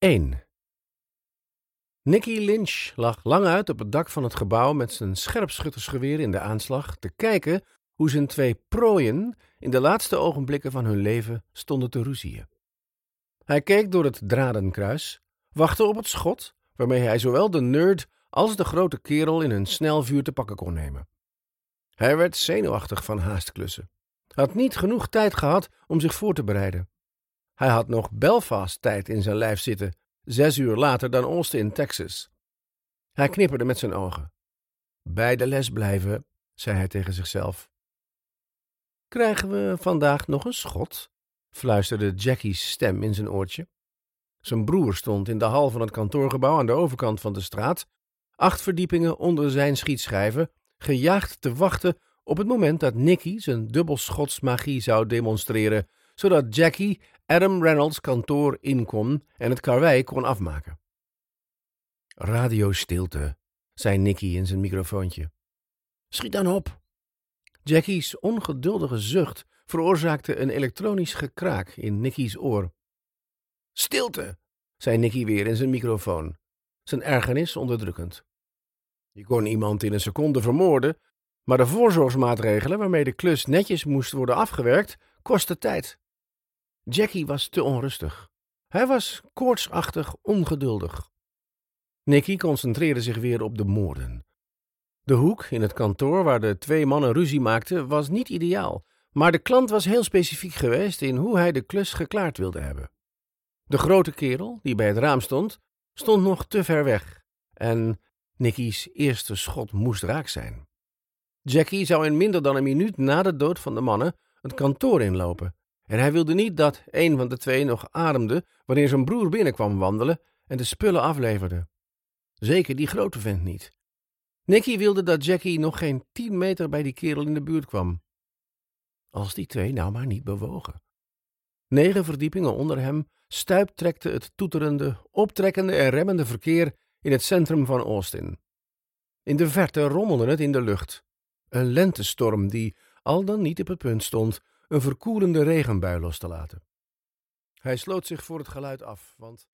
1. Nicky Lynch lag lang uit op het dak van het gebouw met zijn scherpschuttersgeweer in de aanslag te kijken hoe zijn twee prooien in de laatste ogenblikken van hun leven stonden te ruziën. Hij keek door het dradenkruis, wachtte op het schot waarmee hij zowel de nerd als de grote kerel in hun snelvuur te pakken kon nemen. Hij werd zenuwachtig van haastklussen. Hij had niet genoeg tijd gehad om zich voor te bereiden. Hij had nog Belfast-tijd in zijn lijf zitten, 6 uur later dan Austin, Texas. Hij knipperde met zijn ogen. Bij de les blijven, zei hij tegen zichzelf. Krijgen we vandaag nog een schot? Fluisterde Jackie's stem in zijn oortje. Zijn broer stond in de hal van het kantoorgebouw aan de overkant van de straat, 8 verdiepingen onder zijn schietschijven, gejaagd te wachten op het moment dat Nicky zijn dubbelschotsmagie zou demonstreren, zodat Jackie Adam Reynolds' kantoor in kon en het karwei kon afmaken. Radiostilte, zei Nicky in zijn microfoontje. Schiet dan op. Jackie's ongeduldige zucht veroorzaakte een elektronisch gekraak in Nicky's oor. Stilte, zei Nicky weer in zijn microfoon, zijn ergernis onderdrukkend. Je kon iemand in een seconde vermoorden, maar de voorzorgsmaatregelen waarmee de klus netjes moest worden afgewerkt, kostten tijd. Jackie was te onrustig. Hij was koortsachtig ongeduldig. Nicky concentreerde zich weer op de moorden. De hoek in het kantoor waar de 2 mannen ruzie maakten was niet ideaal, maar de klant was heel specifiek geweest in hoe hij de klus geklaard wilde hebben. De grote kerel, die bij het raam stond nog te ver weg en Nicky's eerste schot moest raak zijn. Jackie zou in minder dan een minuut na de dood van de mannen het kantoor inlopen en hij wilde niet dat een van de 2 nog ademde wanneer zijn broer binnenkwam wandelen en de spullen afleverde. Zeker die grote vent niet. Nicky wilde dat Jackie nog geen 10 meter bij die kerel in de buurt kwam. Als die 2 nou maar niet bewogen. 9 verdiepingen onder hem stuiptrekte het toeterende, optrekkende en remmende verkeer in het centrum van Austin. In de verte rommelde het in de lucht. Een lentestorm die, al dan niet op het punt stond, een verkoelende regenbui los te laten. Hij sloot zich voor het geluid af, want